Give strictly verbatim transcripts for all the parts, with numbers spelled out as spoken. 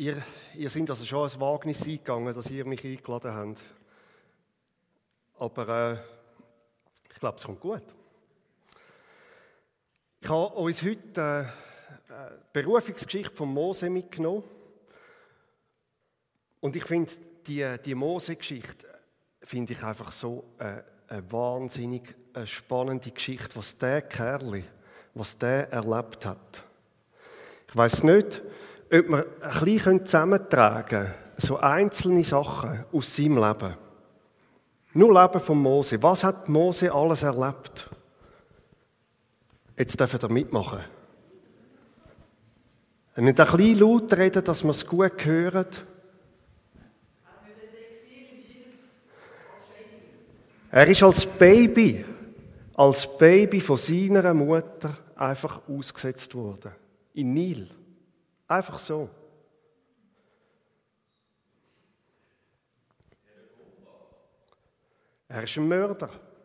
Ihr, ihr seid also schon ein Wagnis eingegangen, dass ihr mich eingeladen habt. Aber äh, ich glaube, es kommt gut. Ich habe uns heute äh, die Berufungsgeschichte von Mose mitgenommen. Und ich finde, die, die Mose-Geschichte finde ich einfach so äh, eine wahnsinnig eine spannende Geschichte, was der Kerl, was der erlebt hat. Ich weiss nicht, ob wir ein bisschen zusammentragen können, so einzelne Sachen aus seinem Leben. Nur Leben von Mose. Was hat Mose alles erlebt? Jetzt dürfen wir mitmachen. Und nicht ein bisschen laut reden, dass wir es gut hören. Er ist als Baby, als Baby von seiner Mutter einfach ausgesetzt worden. In Nil. Einfach so. Er ist ein Mörder.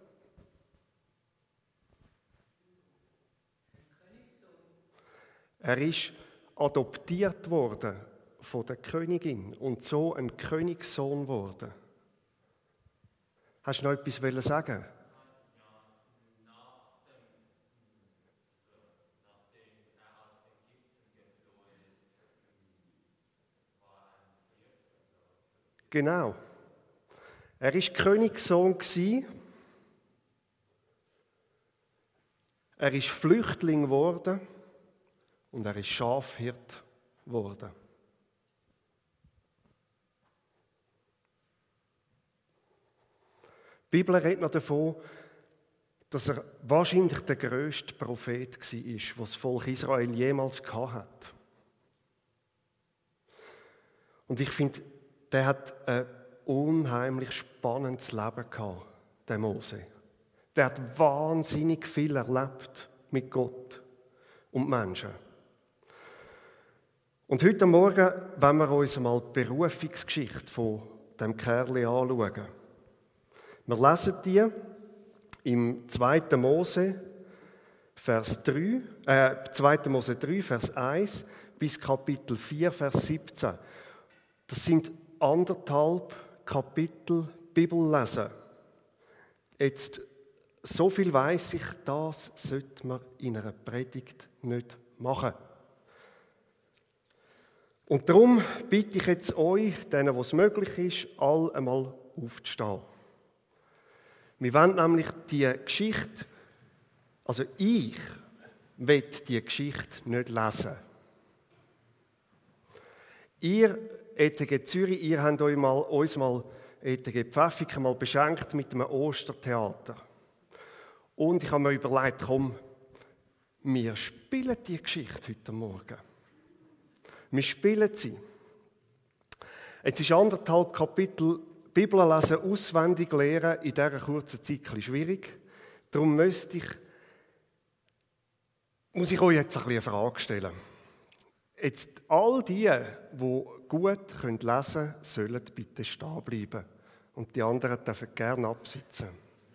Er ist adoptiert worden von der Königin und so ein Königssohn geworden. Hast du noch etwas sagen? Genau. Er war Königssohn. Er ist Flüchtling geworden und er ist Schafhirt geworden. Die Bibel redet noch davon, dass er wahrscheinlich der grösste Prophet war, den das Volk Israel jemals hatte. Und ich finde, der hat ein unheimlich spannendes Leben gehabt, der Mose. Der hat wahnsinnig viel erlebt mit Gott und Menschen. Und heute Morgen wollen wir uns mal die Berufungsgeschichte von dem Kerl anschauen. Wir lesen die im zweiten Mose, Vers drei, äh, zweiten Mose drei, Vers eins bis Kapitel vier, Vers siebzehn. Das sind anderthalb Kapitel Bibellesen. Jetzt, so viel weiss ich, das sollte man in einer Predigt nicht machen. Und darum bitte ich jetzt euch, denen, wo es möglich ist, alle einmal aufzustehen. Wir wollen nämlich die Geschichte, also ich will die Geschichte nicht lesen. Ihr, E T G Zürich, ihr habt euch mal, uns mal, E T G Pfäffiken, mal beschenkt mit einem Ostertheater. Und ich habe mir überlegt, komm, wir spielen die Geschichte heute Morgen. Wir spielen sie. Jetzt ist anderthalb Kapitel Bibel lesen, auswendig lernen, in dieser kurzen Zeit ein bisschen schwierig. Darum müsste ich, muss ich euch jetzt ein bisschen eine Frage stellen. Jetzt, all die, die gut lesen können, sollen bitte stehen bleiben. Und die anderen dürfen gerne absitzen.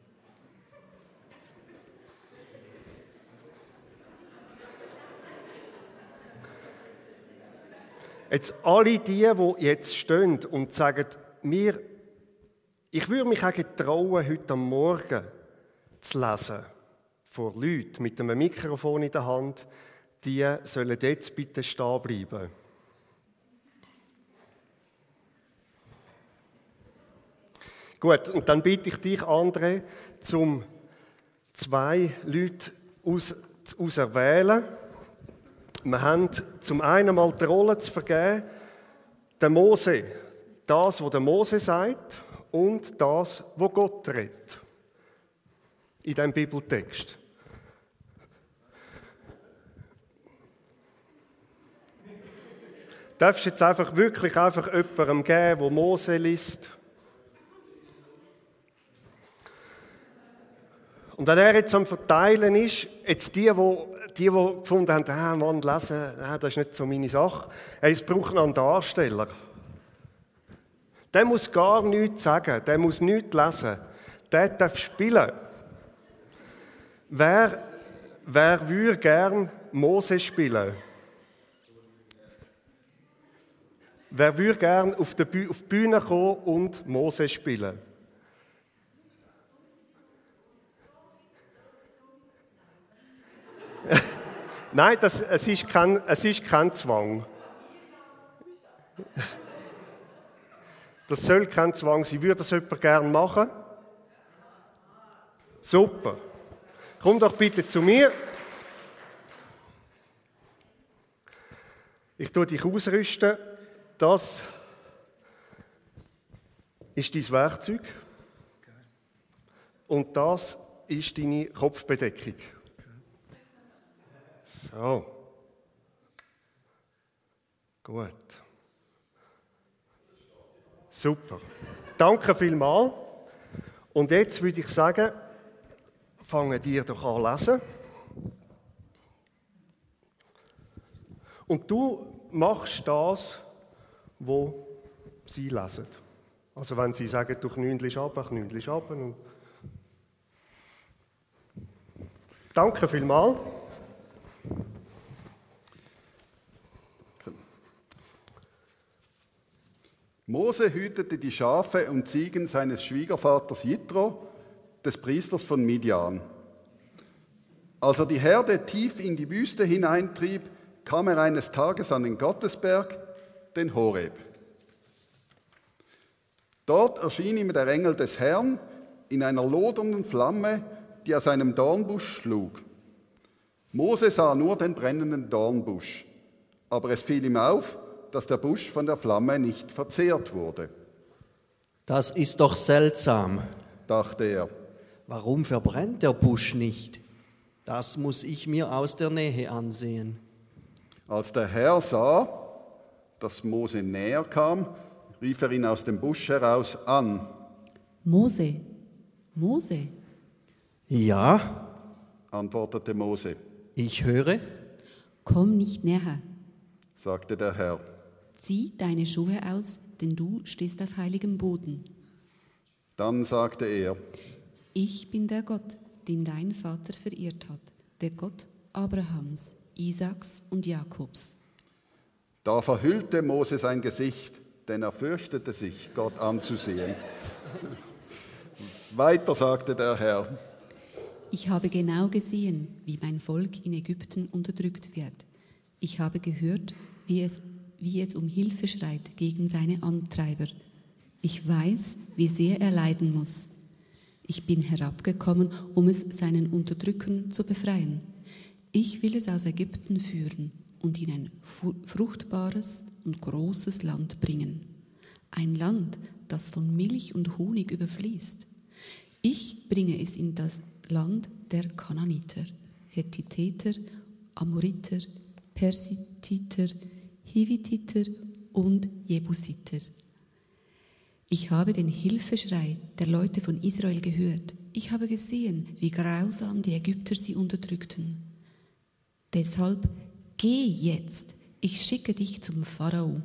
Jetzt, alle die, die jetzt stehen und sagen, mir, ich würde mich auch getrauen, heute am Morgen zu lesen, vor Leuten mit einem Mikrofon in der Hand, die sollen jetzt bitte stehen bleiben. Gut, und dann bitte ich dich, André, zum zwei Leute aus, auserwählen. Wir haben zum einen mal die Rolle zu vergeben, der Mose, das, was der Mose sagt, und das, was Gott redet. In diesem Bibeltext. Du darfst jetzt einfach wirklich einfach jemandem geben, der Mose liest. Und wenn er jetzt am Verteilen ist, jetzt die, die, die, die gefunden haben, ah, Mann, lesen, ah, das ist nicht so meine Sache, es braucht noch einen Darsteller. Der muss gar nichts sagen, der muss nichts lesen, der darf spielen. Wer, wer würde gern Mose spielen? Wer würde gerne auf die Bühne, auf die Bühne kommen und Mose spielen? Nein, das, es, ist kein, es ist kein Zwang. Das soll kein Zwang sein. Würde das jemand gerne machen? Super. Komm doch bitte zu mir. Ich tue dich ausrüsten. Das ist dein Werkzeug. Und das ist deine Kopfbedeckung. So. Gut. Super. Danke vielmals. Und jetzt würde ich sagen, fangen dir doch an zu lesen. Und du machst das, was sie lesen. Also wenn sie sagen, du knündelst ab, knündelst ab. Und danke vielmals. Mose hütete die Schafe und Ziegen seines Schwiegervaters Jitro, des Priesters von Midian. Als er die Herde tief in die Wüste hineintrieb, kam er eines Tages an den Gottesberg, den Horeb. Dort erschien ihm der Engel des Herrn in einer lodernden Flamme, die aus einem Dornbusch schlug. Mose sah nur den brennenden Dornbusch, aber es fiel ihm auf, dass der Busch von der Flamme nicht verzehrt wurde. Das ist doch seltsam, dachte er. Warum verbrennt der Busch nicht? Das muss ich mir aus der Nähe ansehen. Als der Herr sah, dass Mose näher kam, rief er ihn aus dem Busch heraus an. Mose, Mose. Ja, antwortete Mose. Ich höre. Komm nicht näher, sagte der Herr. Zieh deine Schuhe aus, denn du stehst auf heiligem Boden. Dann sagte er, ich bin der Gott, den dein Vater verehrt hat, der Gott Abrahams, Isaaks und Jakobs. Da verhüllte Mose sein Gesicht, denn er fürchtete sich, Gott anzusehen. Weiter sagte der Herr, ich habe genau gesehen, wie mein Volk in Ägypten unterdrückt wird. Ich habe gehört, wie es, wie es um Hilfe schreit gegen seine Antreiber. Ich weiß, wie sehr er leiden muss. Ich bin herabgekommen, um es seinen Unterdrückern zu befreien. Ich will es aus Ägypten führen und in ein fruchtbares und großes Land bringen. Ein Land, das von Milch und Honig überfließt. Ich bringe es in das Land der Kanaaniter, Hethiter, Amoriter, Persiter, Hiviter und Jebusiter. Ich habe den Hilfeschrei der Leute von Israel gehört. Ich habe gesehen, wie grausam die Ägypter sie unterdrückten. Deshalb geh jetzt, ich schicke dich zum Pharao.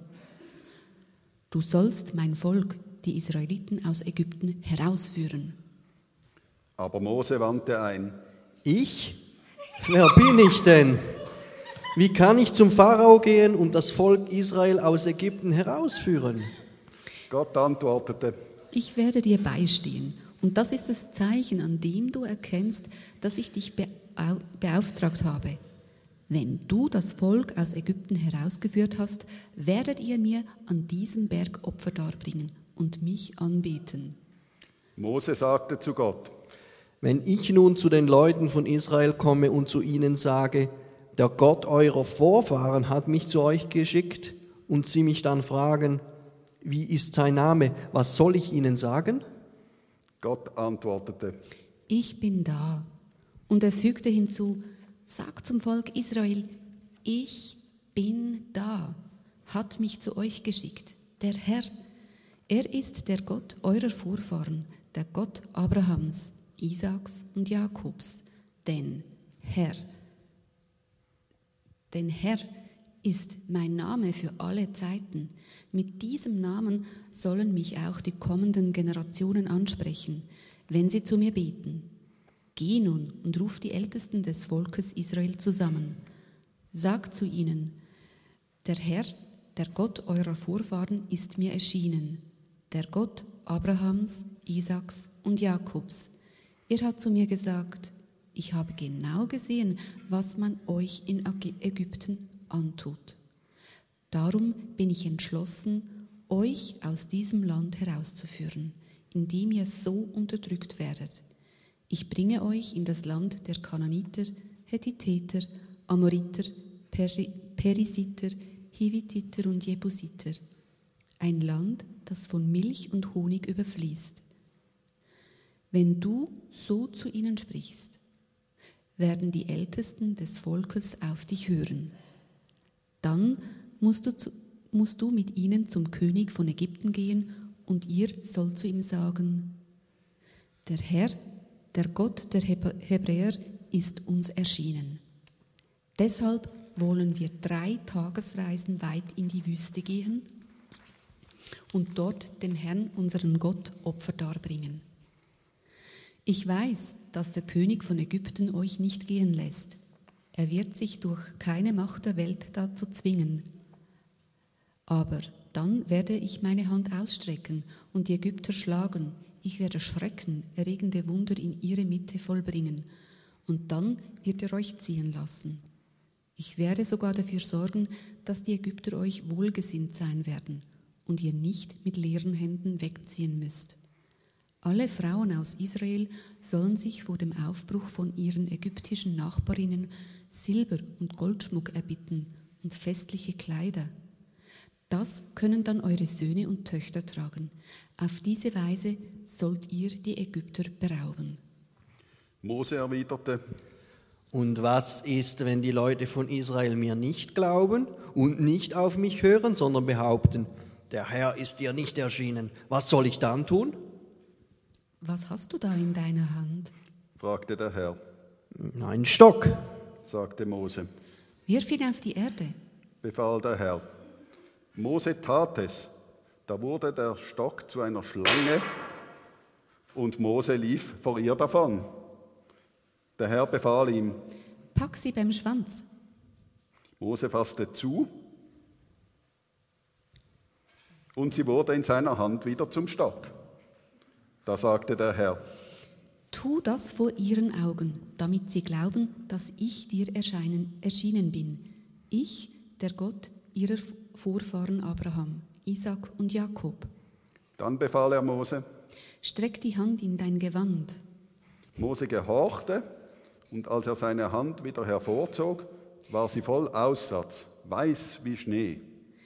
Du sollst mein Volk, die Israeliten aus Ägypten, herausführen. Aber Mose wandte ein. Ich? Wer bin ich denn? Wie kann ich zum Pharao gehen und das Volk Israel aus Ägypten herausführen? Gott antwortete, ich werde dir beistehen, und das ist das Zeichen, an dem du erkennst, dass ich dich beauftragt habe. Wenn du das Volk aus Ägypten herausgeführt hast, werdet ihr mir an diesem Berg Opfer darbringen und mich anbeten. Mose sagte zu Gott, wenn ich nun zu den Leuten von Israel komme und zu ihnen sage, der Gott eurer Vorfahren hat mich zu euch geschickt, und sie mich dann fragen, wie ist sein Name, was soll ich ihnen sagen? Gott antwortete, ich bin da. Und er fügte hinzu, sag zum Volk Israel, ich bin da, hat mich zu euch geschickt, der Herr. Er ist der Gott eurer Vorfahren, der Gott Abrahams, Isaaks und Jakobs, denn Herr. Denn Herr ist mein Name für alle Zeiten. Mit diesem Namen sollen mich auch die kommenden Generationen ansprechen, wenn sie zu mir beten. Geh nun und ruf die Ältesten des Volkes Israel zusammen. Sag zu ihnen, der Herr, der Gott eurer Vorfahren, ist mir erschienen, der Gott Abrahams, Isaaks und Jakobs. Er hat zu mir gesagt, ich habe genau gesehen, was man euch in Ägypten antut. Darum bin ich entschlossen, euch aus diesem Land herauszuführen, in dem ihr so unterdrückt werdet. Ich bringe euch in das Land der Kanaaniter, Hethiter, Amoriter, Peri- Perisiter, Hivititer und Jebusiter. Ein Land, das von Milch und Honig überfließt. Wenn du so zu ihnen sprichst, werden die Ältesten des Volkes auf dich hören. Dann musst du, zu, musst du mit ihnen zum König von Ägypten gehen und ihr sollt zu ihm sagen, der Herr, der Gott der Hebräer, ist uns erschienen. Deshalb wollen wir drei Tagesreisen weit in die Wüste gehen und dort dem Herrn, unseren Gott, Opfer darbringen. Ich weiß, dass der König von Ägypten euch nicht gehen lässt. Er wird sich durch keine Macht der Welt dazu zwingen. Aber dann werde ich meine Hand ausstrecken und die Ägypter schlagen. Ich werde schreckenerregende Wunder in ihre Mitte vollbringen. Und dann wird er euch ziehen lassen. Ich werde sogar dafür sorgen, dass die Ägypter euch wohlgesinnt sein werden und ihr nicht mit leeren Händen wegziehen müsst. Alle Frauen aus Israel sollen sich vor dem Aufbruch von ihren ägyptischen Nachbarinnen Silber- und Goldschmuck erbitten und festliche Kleider. Das können dann eure Söhne und Töchter tragen. Auf diese Weise sollt ihr die Ägypter berauben. Mose erwiderte: Und was ist, wenn die Leute von Israel mir nicht glauben und nicht auf mich hören, sondern behaupten, der Herr ist dir nicht erschienen? Was soll ich dann tun? Was hast du da in deiner Hand? fragte der Herr. Ein Stock, sagte Mose. Wirf ihn auf die Erde, befahl der Herr. Mose tat es. Da wurde der Stock zu einer Schlange und Mose lief vor ihr davon. Der Herr befahl ihm: Pack sie beim Schwanz. Mose fasste zu und sie wurde in seiner Hand wieder zum Stock. Da sagte der Herr: Tu das vor ihren Augen, damit sie glauben, dass ich dir erscheinen, erschienen bin. Ich, der Gott ihrer Vorfahren Abraham, Isaak und Jakob. Dann befahl er Mose: Streck die Hand in dein Gewand. Mose gehorchte, und als er seine Hand wieder hervorzog, war sie voll Aussatz, weiß wie Schnee.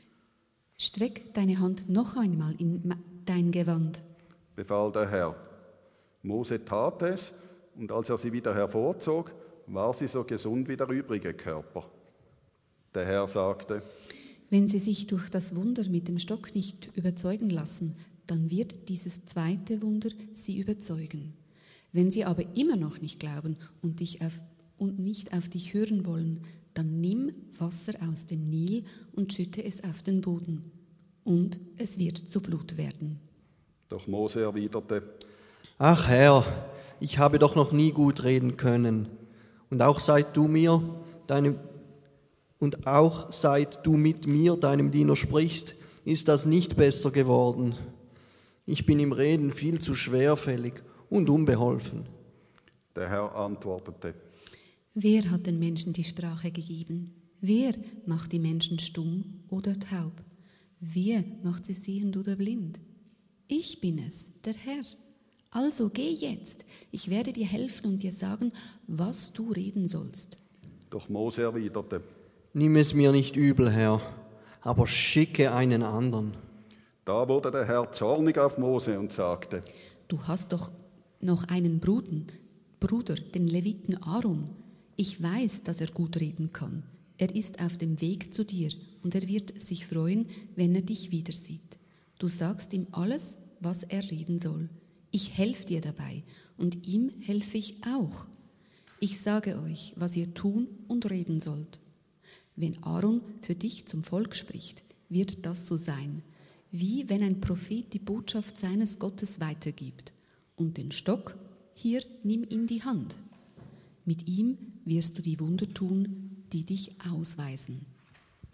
Streck deine Hand noch einmal in dein Gewand, befahl der Herr. Mose tat es, und als er sie wieder hervorzog, war sie so gesund wie der übrige Körper. Der Herr sagte: Wenn sie sich durch das Wunder mit dem Stock nicht überzeugen lassen, dann wird dieses zweite Wunder sie überzeugen. Wenn sie aber immer noch nicht glauben und, dich auf, und nicht auf dich hören wollen, dann nimm Wasser aus dem Nil und schütte es auf den Boden, und es wird zu Blut werden. Doch Mose erwiderte: Ach Herr, ich habe doch noch nie gut reden können. Und auch seit du mir, deinem, und auch seit du mit mir, deinem Diener, sprichst, ist das nicht besser geworden. Ich bin im Reden viel zu schwerfällig und unbeholfen. Der Herr antwortete: Wer hat den Menschen die Sprache gegeben? Wer macht die Menschen stumm oder taub? Wer macht sie sehend oder blind? Ich bin es, der Herr. Also geh jetzt, ich werde dir helfen und dir sagen, was du reden sollst. Doch Mose erwiderte: Nimm es mir nicht übel, Herr, aber schicke einen anderen. Da wurde der Herr zornig auf Mose und sagte: Du hast doch noch einen Bruden, Bruder, den Leviten Aaron. Ich weiß, dass er gut reden kann. Er ist auf dem Weg zu dir und er wird sich freuen, wenn er dich wieder sieht. Du sagst ihm alles, was er reden soll. Ich helfe dir dabei und ihm helfe ich auch. Ich sage euch, was ihr tun und reden sollt. Wenn Aaron für dich zum Volk spricht, wird das so sein, wie wenn ein Prophet die Botschaft seines Gottes weitergibt. Und den Stock, hier nimm in die Hand. Mit ihm wirst du die Wunder tun, die dich ausweisen.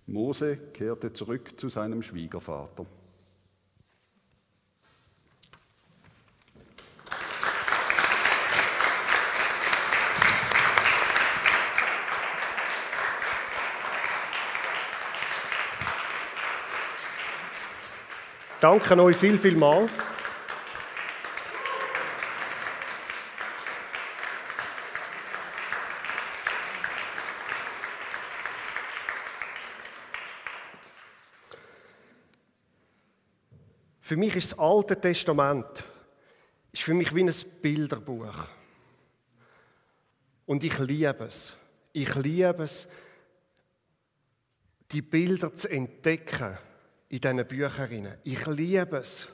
Mose kehrte zurück zu seinem Schwiegervater. Danke euch viel, viel mal. Für mich ist das Alte Testament ist für mich wie ein Bilderbuch. Und ich liebe es. Ich liebe es, die Bilder zu entdecken in diesen Büchern. Ich liebe es,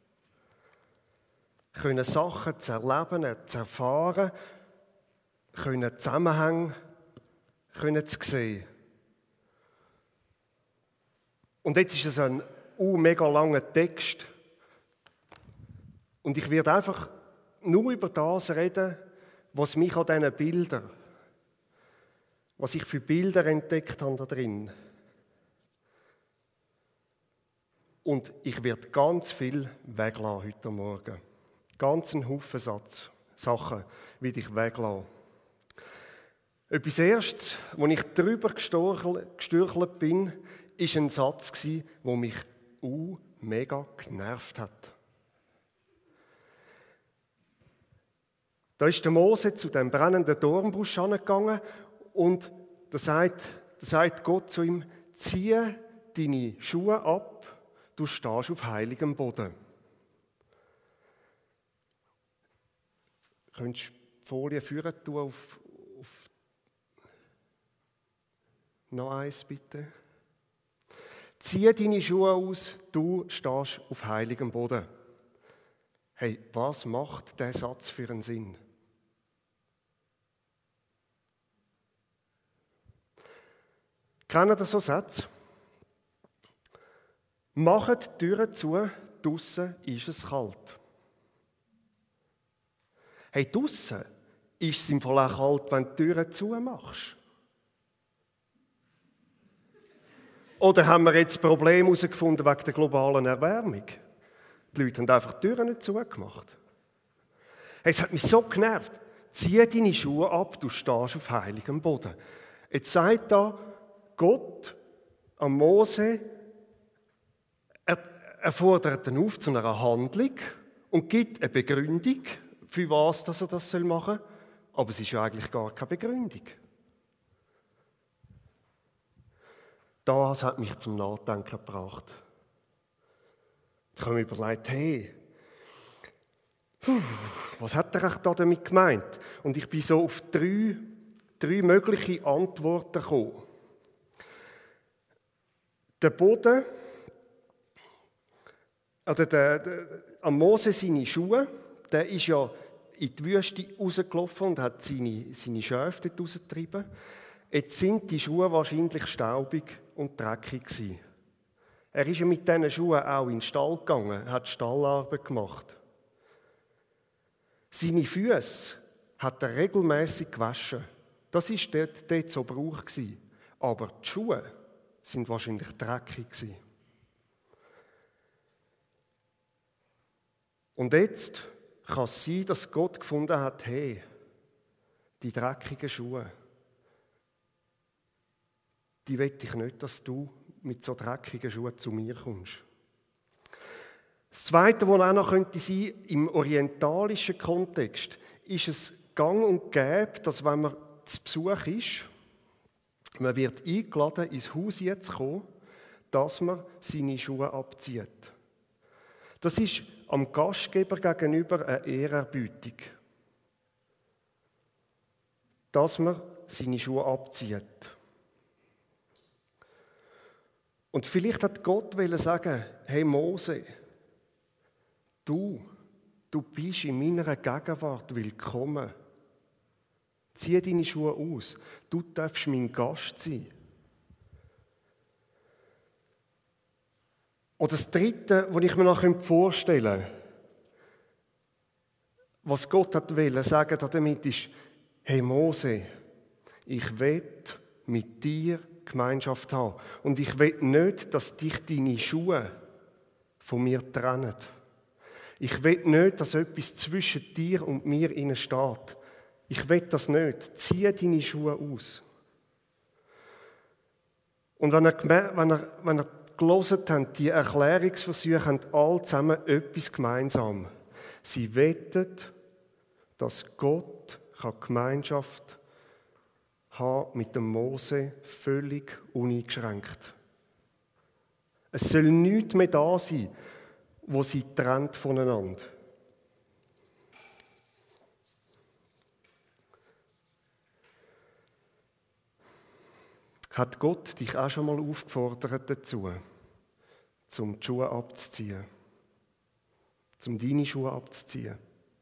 können Sachen zu erleben, zu erfahren, können Zusammenhänge können zu sehen. Und jetzt ist es ein uh, mega langer Text. Und ich werde einfach nur über das reden, was mich an diesen Bildern, was ich für Bilder entdeckt habe da drin. Und ich werde ganz viel weglassen heute Morgen. Ganz einen Haufen Satz, Sachen werde ich weglassen. Etwas Erstes, als ich darüber gestürchelt bin, war ein Satz, der mich uh, mega genervt hat. Da ist der Mose zu dem brennenden Dornbusch angegangen und da sagt, da sagt Gott zu ihm: Ziehe deine Schuhe ab, du stehst auf heiligem Boden. Könntest du die Folie führen tun auf, auf noch eins bitte? Ziehe deine Schuhe aus, du stehst auf heiligem Boden. Hey, was macht dieser Satz für einen Sinn? Kennen ihr so Sätze? Macht die Türen zu, draussen ist es kalt. Hey, draussen ist es im Fall auch kalt, wenn du die Türen zumachst. Oder haben wir jetzt Probleme herausgefunden wegen der globalen Erwärmung? Die Leute haben einfach die Türen nicht zugemacht. Hey, es hat mich so genervt. Zieh deine Schuhe ab, du stehst auf heiligem Boden. Jetzt sagt da Gott an Mose, er, er fordert ihn auf zu einer Handlung und gibt eine Begründung, für was dass er das machen soll. Aber es ist ja eigentlich gar keine Begründung. Das hat mich zum Nachdenken gebracht. Ich habe mir überlegt, hey, was hat er da damit gemeint? Und ich bin so auf drei, drei mögliche Antworten gekommen. Der Boden, oder der, der, am Mose seine Schuhe, der ist ja in die Wüste rausgelaufen und hat seine, seine Schafe dort rausgetrieben. Jetzt sind die Schuhe wahrscheinlich staubig und dreckig gewesen. Er ist ja mit diesen Schuhen auch in den Stall gegangen, hat Stallarbeit gemacht. Seine Füße hat er regelmäßig gewaschen. Das war dort, dort so Brauch gewesen. Aber die Schuhe sind wahrscheinlich dreckig gewesen. Und jetzt kann es sein, dass Gott gefunden hat, hey, die dreckigen Schuhe, die will ich nicht, dass du mit so dreckigen Schuhen zu mir kommst. Das Zweite, was auch noch könnte sein, im orientalischen Kontext, ist es gang und gäbe, dass wenn man zu Besuch ist, man wird eingeladen, ins Haus jetzt zu kommen, dass man seine Schuhe abzieht. Das ist am Gastgeber gegenüber eine Ehrerbietung. Dass man seine Schuhe abzieht. Und vielleicht hat Gott sagen, hey Mose, du, du bist in meiner Gegenwart willkommen. Zieh deine Schuhe aus. Du darfst mein Gast sein. Und das Dritte, was ich mir noch vorstellen könnte, was Gott hat wollen sagen damit ist, hey Mose, ich will mit dir Gemeinschaft haben. Und ich will nicht, dass dich deine Schuhe von mir trennen. Ich will nicht, dass etwas zwischen dir und mir innen steht. Ich will das nicht. Zieh deine Schuhe aus. Und wenn ihr, wenn ihr, wenn ihr gelesen habt, die Erklärungsversuche haben alle zusammen etwas gemeinsam. Sie wettet, dass Gott Gemeinschaft haben mit dem Mose völlig uneingeschränkt. Es soll nichts mehr da sein, wo sie trennt voneinander. Hat Gott dich auch schon mal aufgefordert dazu, um die Schuhe abzuziehen? Um deine Schuhe abzuziehen?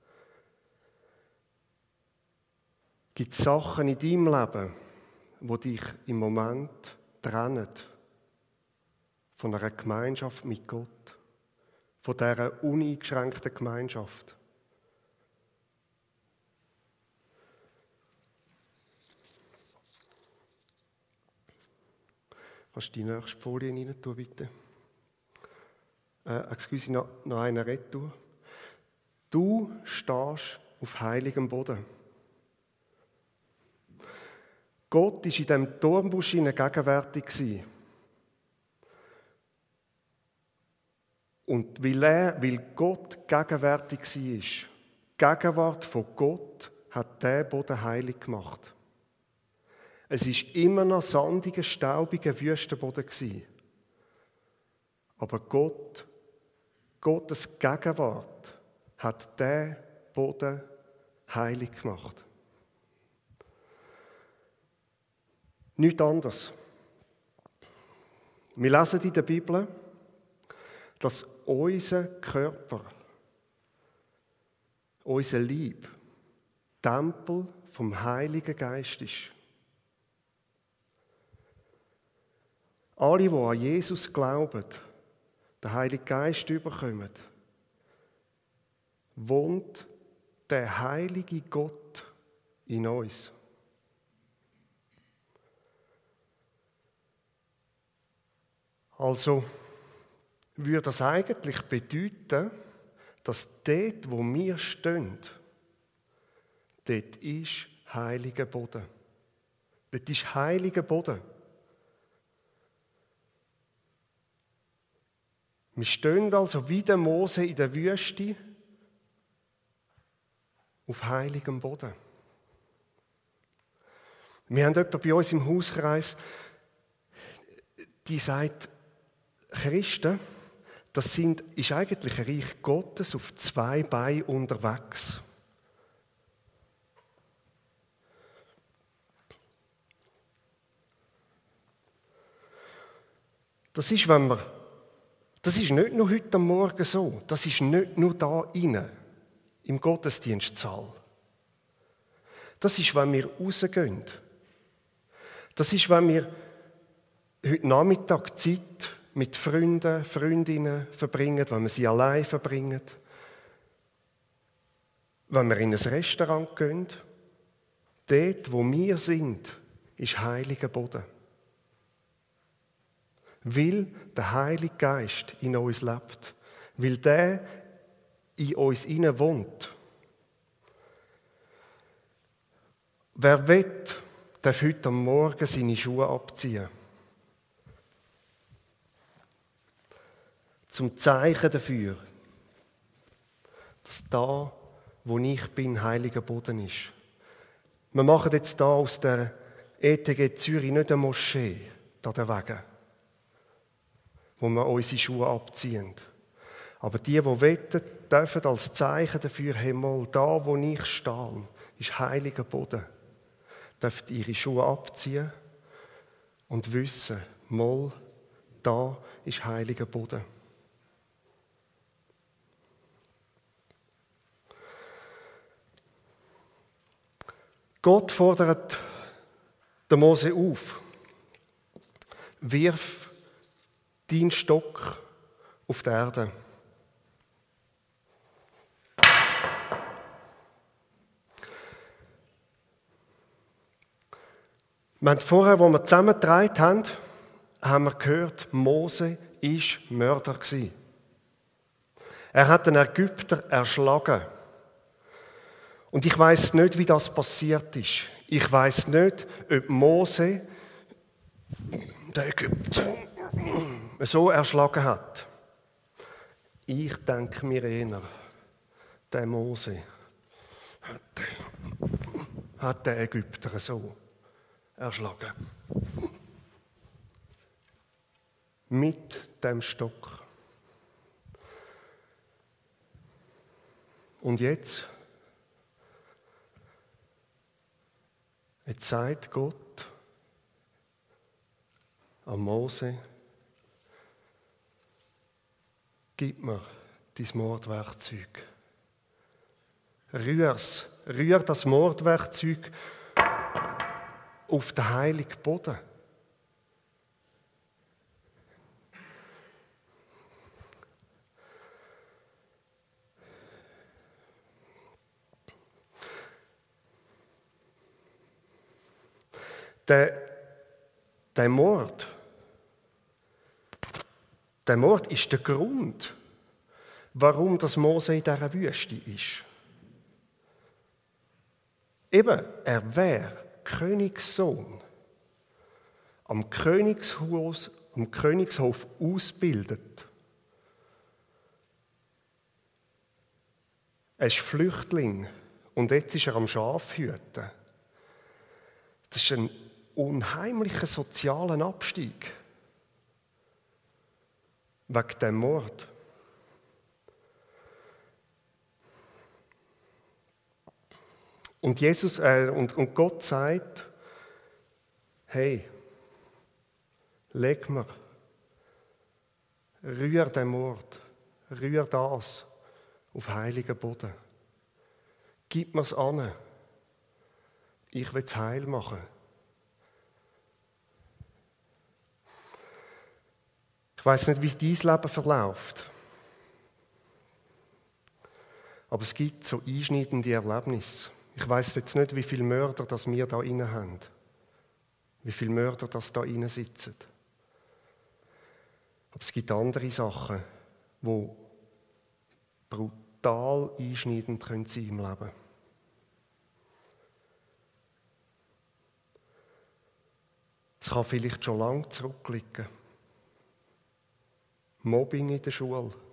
Gibt es Sachen in deinem Leben, die dich im Moment trennen von einer Gemeinschaft mit Gott, von dieser uneingeschränkten Gemeinschaft? Kannst du die nächste Folie rein tun, bitte? Äh, excuse, noch, noch eine Retour. Du stehst auf heiligem Boden. Gott war in diesem Dornbusch gegenwärtig. Und weil, er, weil Gott gegenwärtig war, die Gegenwart von Gott hat diesen Boden heilig gemacht. Es war immer noch sandiger, staubiger Wüstenboden. Aber Gott, Gottes Gegenwart hat diesen Boden heilig gemacht. Nichts anderes. Wir lesen in der Bibel, dass unser Körper, unser Leib, Tempel vom Heiligen Geist ist. Alle, die an Jesus glauben, den Heiligen Geist bekommen, wohnt der heilige Gott in uns. Also würde das eigentlich bedeuten, dass dort, wo wir stehen, dort ist heiliger Boden. Dort ist heiliger Boden. Wir stehen also wie der Mose in der Wüste auf heiligem Boden. Wir haben jemanden bei uns im Hauskreis, die sagt, Christen, das sind, ist eigentlich ein Reich Gottes auf zwei Beinen unterwegs. Das ist, wenn wir, das ist nicht nur heute am Morgen so, das ist nicht nur da innen, im Gottesdienstsaal. Das ist, wenn wir rausgehen. Das ist, wenn wir heute Nachmittag Zeit mit Freunden, Freundinnen verbringen, wenn wir sie allein verbringen, wenn wir in ein Restaurant gehen. Dort, wo wir sind, ist heiliger Boden. Weil der Heilige Geist in uns lebt. Weil der in uns innen wohnt. Wer will, darf heute am Morgen seine Schuhe abziehen. Zum Zeichen dafür, dass da, wo ich bin, heiliger Boden ist. Wir machen jetzt da aus der E T G Zürich nicht eine Moschee, da der Wege, wo wir unsere Schuhe abziehen. Aber die, die wetten, dürfen als Zeichen dafür, hey, mal, da, wo ich stehe, ist heiliger Boden, dürfen ihre Schuhe abziehen und wissen, mal, da ist heiliger Boden. Gott fordert den Mose auf, wirf deinen Stock auf die Erde. Wir haben vorher, wo wir zusammengetragen haben, haben wir gehört, Mose war Mörder gewesen. Er hat den Ägypter erschlagen. Und ich weiß nicht, wie das passiert ist. Ich weiß nicht, ob Mose den Ägypter so erschlagen hat. Ich denke mir eher, der Mose hat den, hat den Ägypter so erschlagen. Mit dem Stock. Und jetzt, jetzt sagt Gott an Mose, gib mir dein Mordwerkzeug. Rühr's, rühr das Mordwerkzeug auf den heiligen Boden. Der, der Mord, der Mord ist der Grund, warum das Mose in dieser Wüste ist. Eben, er wäre Königssohn, am Königshaus, am Königshof ausgebildet. Er ist Flüchtling und jetzt ist er am Schafhüten. Das ist ein unheimlicher sozialer Abstieg. Wegen dem Mord. Und, Jesus, äh, und, und Gott sagt, hey, leg mir, rühr den Mord, rühr das auf heiligen Boden. Gib mir's an. Ich will es heil machen. Ich weiß nicht, wie dein Leben verläuft. Aber es gibt so einschneidende Erlebnisse. Ich weiß jetzt nicht, wie viele Mörder das wir da inne haben. Wie viele Mörder das da inne sitzen. Aber es gibt andere Sachen, die brutal einschneidend sein können im Leben. Es kann vielleicht schon lange zurückliegen. Mobbing in der Schule. Du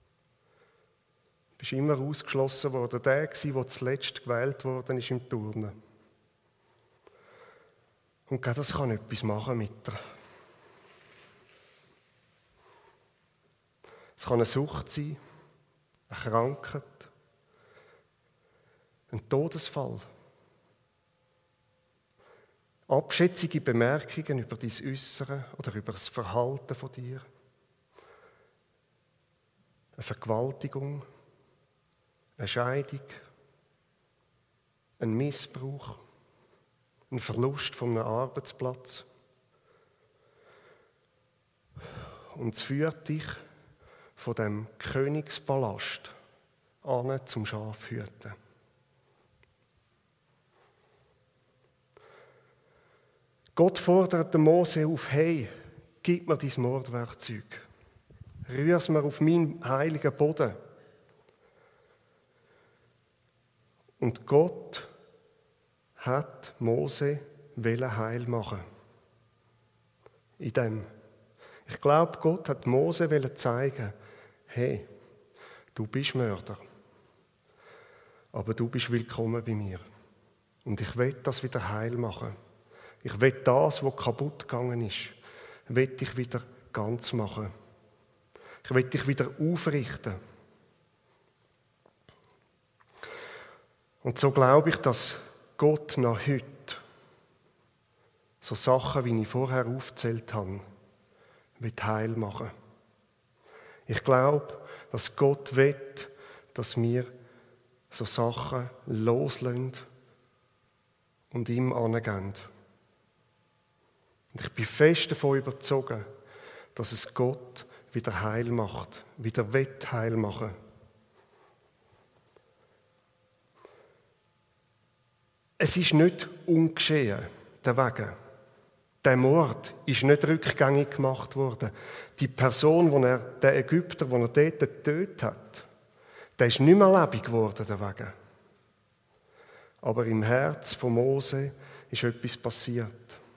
bist immer ausgeschlossen worden. Der war, der zuletzt gewählt worden ist im Turnen. Und gerade das kann etwas machen mit dir. Es kann eine Sucht sein, eine Krankheit, ein Todesfall. Abschätzige Bemerkungen über dein Äußere oder über das Verhalten von dir. Eine Vergewaltigung, eine Scheidung, ein Missbrauch, ein Verlust von einem Arbeitsplatz. Und es führt dich von dem Königspalast an zum Schafhüten. Gott fordert den Mose auf, hey, gib mir dein Mordwerkzeug. Rühr es mir auf meinen heiligen Boden. Und Gott hat Mose heil machen. In dem. Ich glaube, Gott hat Mose zeigen, hey, du bist Mörder, aber du bist willkommen bei mir. Und ich will das wieder heil machen. Ich will das, was kaputt gegangen ist, will ich wieder ganz machen. Ich will dich wieder aufrichten. Und so glaube ich, dass Gott noch heute so Sachen, wie ich vorher aufgezählt habe, will heil machen. Ich glaube, dass Gott will, dass wir so Sachen loslassen und ihm angehen. Und ich bin fest davon überzeugt, dass es Gott wieder heil macht, wieder will heil machen. Es ist nicht ungeschehen, der Wegen. Der Mord ist nicht rückgängig gemacht worden. Die Person, wo er, der Ägypter, den er dort getötet hat, der ist nicht mehr lebendig geworden deswegen. Aber im Herz von Mose ist etwas passiert.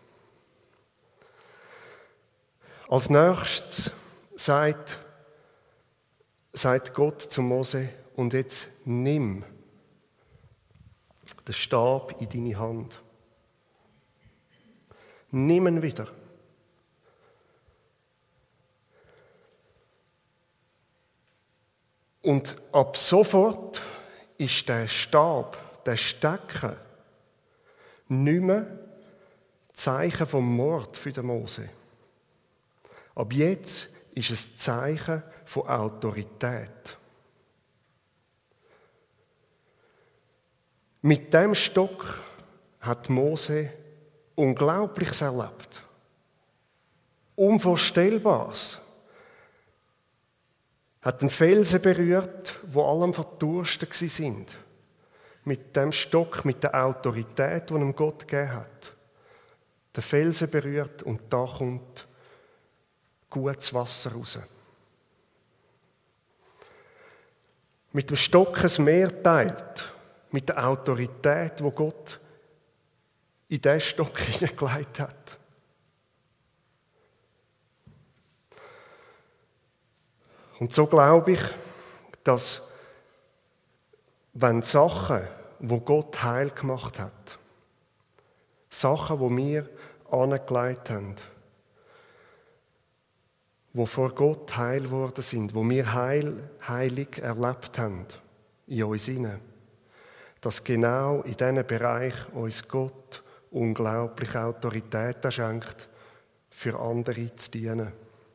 Als nächstes sagt, sagt Gott zu Mose, und jetzt nimm den Stab in deine Hand. Nimm ihn wieder. Und ab sofort ist der Stab, der Stecken, nicht mehr Zeichen vom Mord für den Mose. Ab jetzt ist es Zeichen von Autorität. Mit dem Stock hat Mose Unglaubliches erlebt. Unvorstellbares. Hat den Felsen berührt, wo allem verdurstet sind. Mit dem Stock, mit der Autorität, die ihm Gott gegeben hat. Den Felsen berührt und da kommt gutes Wasser raus. Mit dem Stock ein Meer teilt, mit der Autorität, die Gott in diesen Stock hineingelegt hat. Und so glaube ich, dass wenn Sachen, wo Gott heil gemacht hat, Sachen, wo wir angelegt haben, wo vor Gott heil geworden sind, wo wir heil, heilig erlebt haben in uns hinein, dass genau in diesem Bereich uns Gott unglaubliche Autorität schenkt, für andere zu dienen.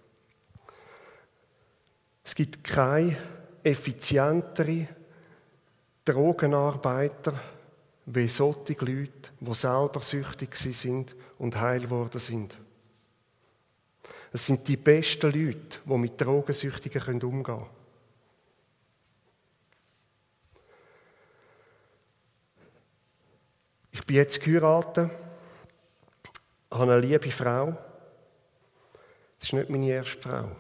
Es gibt keine effizientere Drogenarbeiter wie solche Leute, die selber süchtig sind und heil geworden sind. Es sind die besten Leute, die mit Drogensüchtigen umgehen können. Ich bin jetzt geheiratet, habe eine liebe Frau. Das ist nicht meine erste Frau.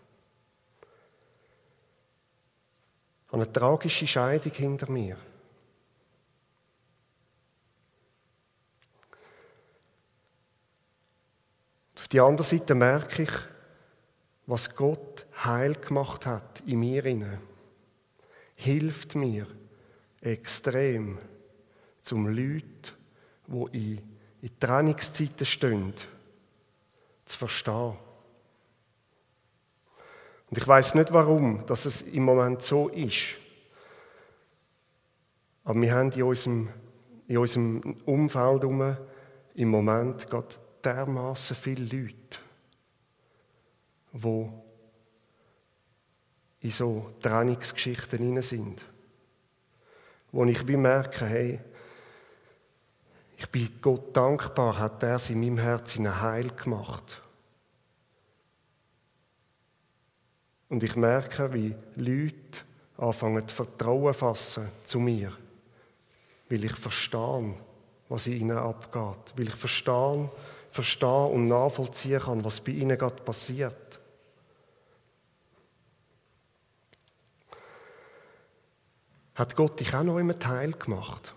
Ich habe eine tragische Scheidung hinter mir. Auf der anderen Seite merke ich, was Gott heil gemacht hat in mir inne. Hilft mir extrem, zum Leute, die in, in Trennungszeiten stehen, zu verstehen. Und ich weiß nicht, warum, dass es im Moment so ist. Aber wir haben in unserem, in unserem Umfeld herum im Moment gerade dermassen viele Leute, die in so Trennungsgeschichten hinein sind. Wo ich wie merke, hey, ich bin Gott dankbar, hat er es in meinem Herzen heil gemacht. Und ich merke, wie Leute anfangen, Vertrauen zu fassen zu mir, weil ich verstehe, was in ihnen abgeht, weil ich verstehe, verstehe und nachvollziehen kann, was bei ihnen gerade passiert. Hat Gott dich auch noch immer heil gemacht?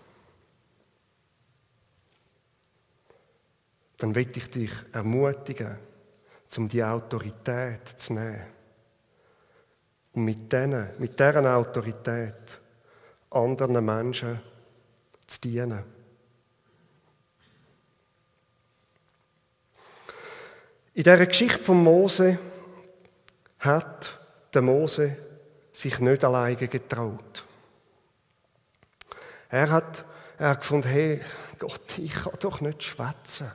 Dann will ich dich ermutigen, um die Autorität zu nehmen. Und mit, denen, mit dieser Autorität anderen Menschen zu dienen. In dieser Geschichte von Mose hat der Mose sich nicht alleine getraut. Er hat, er hat gefunden, hey, Gott, ich kann doch nicht schwätzen.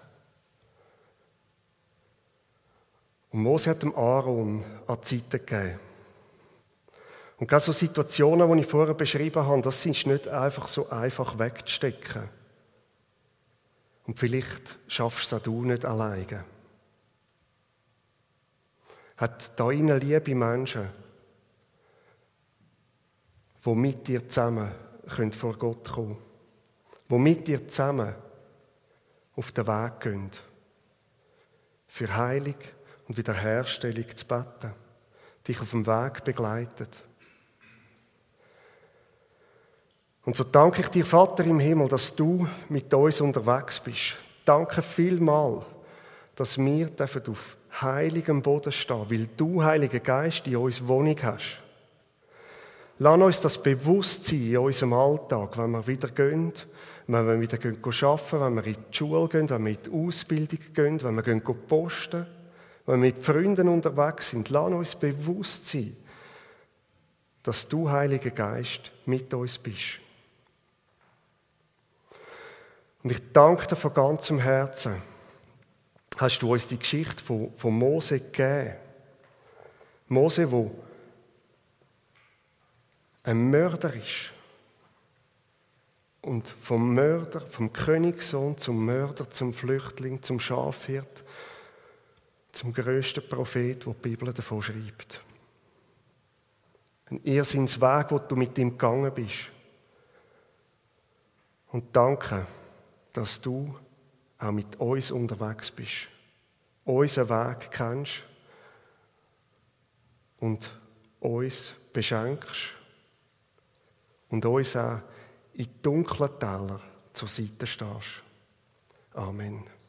Und Mose hat dem Aaron an die Seite gegeben. Und gerade so Situationen, die ich vorher beschrieben habe, das sind nicht einfach so einfach wegzustecken. Und vielleicht schaffst du es auch du nicht alleine. Hat da innen liebe Menschen, die mit dir zusammen können vor Gott kommen, die mit dir zusammen auf den Weg gehen, für Heilung und Wiederherstellung zu beten, dich auf dem Weg begleitet. Und so danke ich dir, Vater im Himmel, dass du mit uns unterwegs bist. Danke vielmal, dass wir auf heiligem Boden stehen, weil du, Heiliger Geist, in uns Wohnung hast. Lass uns das bewusst sein in unserem Alltag, wenn wir wieder gehen, wenn wir wieder arbeiten gehen, wenn wir in die Schule gehen, wenn wir in die Ausbildung gehen, wenn wir gehen posten, wenn wir mit Freunden unterwegs sind. Lass uns bewusst sein, dass du, Heiliger Geist, mit uns bist. Und ich danke dir von ganzem Herzen, hast du uns die Geschichte von, von Mose gegeben. Mose, der ein Mörder ist. Und vom Mörder, vom Königssohn zum Mörder, zum Flüchtling, zum Schafhirt, zum grössten Prophet, der die Bibel davon schreibt. Ein Irrsinnsweg, wo du mit ihm gegangen bist. Und danke, dass du auch mit uns unterwegs bist, unseren Weg kennst und uns beschenkst und uns auch in dunklen Tälern zur Seite stehst. Amen.